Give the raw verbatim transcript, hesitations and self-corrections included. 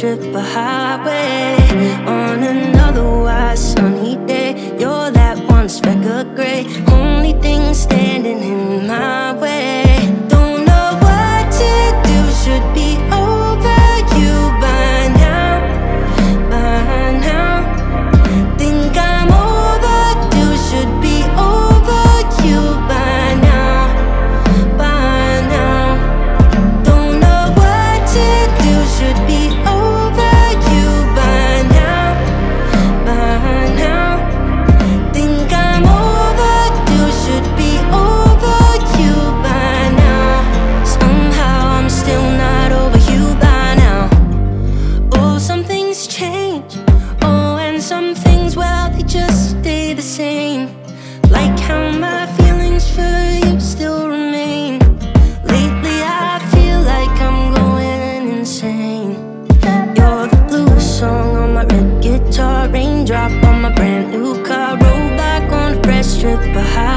trip of highway. On another white sunny day, you're that one speck of gray, only thing standing in my way. Don't know what to do, should be over you by now, by now. Think I'm overdue, should be over you by now, by now. Don't know what to do, should be over you by now, by now. Think I'm overdue, should be over you by now. Somehow I'm still not over you by now. Oh, some things change. Oh, and some things, well, they just stay the same. Like how my feelings for you still remain. Lately I feel like I'm going insane. You're the bluest song on my red guitar, raindrop on my brand new car, roll back on a fresh trip of high.